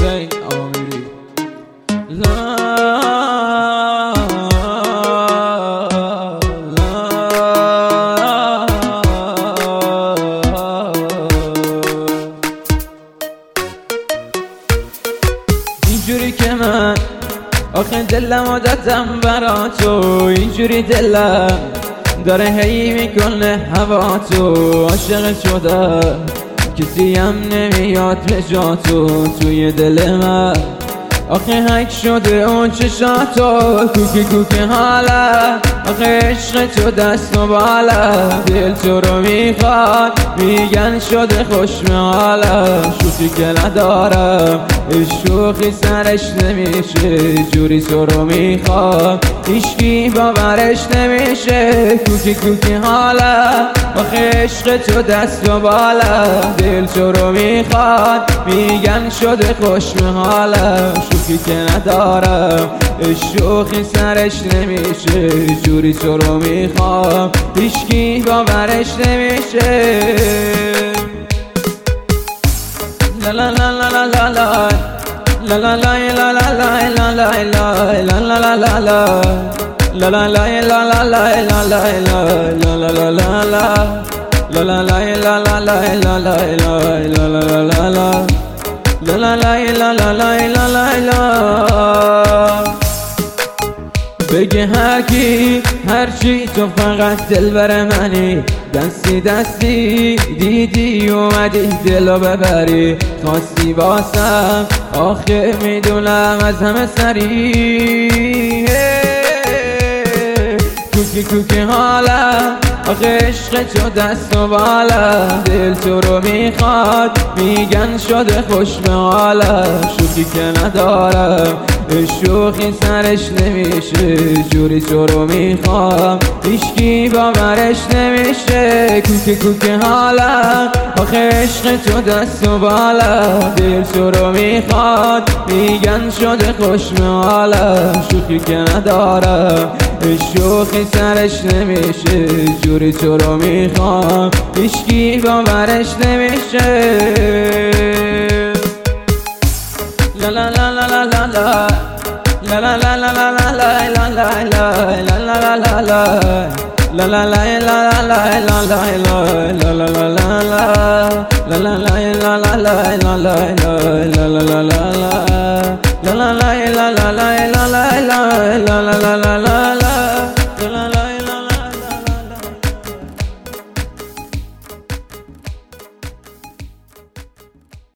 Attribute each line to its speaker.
Speaker 1: حسین آمیری لا اینجوری که من آخه دلم عادتم برا تو، اینجوری دلم داره هی میکنه هوا تو، عاشق شده کسی هم نمیاد به جا تو، توی دل من آخه حک شده اون چشاتو، کوکی کوکی حالا آخه عشق تو دست و بالا، دل تو رو میخواد میگن شده خوشم حالا، شوخی که ندارم شوخی سرش نمیشه، جوری تو رو میخواد هیچکی باورش نمیشه، کوکی کوکی حالا آخه عشق تو دست و بالا، دل تو رو میخواد میگن شده خوشم حالا، شوخی که ندارم شوخی سرش نمیشه، جوری تو رو میخواد هیچکی باورش نمیشه. لا لا لا لا لا لا لا لا لا لا لا لا لا لا لا لا لا بگه هرکی هرچی تو فقط دل بر منی، دستی دستی دیدی اومدی دلو ببری، خواستی باسم آخه میدونم از همه سری، کوکی کوکی حالا آخه عشق تو دست و بالا، دل تو رو میخواد میگن شده خوش به حالا، شوخی که ندارم شوخی سرش نمیشه، جوری تو رو میخوام هیچکی باورش نمیشه، کوکی کوکی حالا آخه عشق تو دست و بالا، دل تو رو میخواد میگن شده خوش به حالا، شوخی که ندارم شوخی سرش نمیشه، جوری تو رو میخوام هیچکی باورش نمیشه. لا لا لا لا لا لا لا لا لا لا لا لا لا لا لا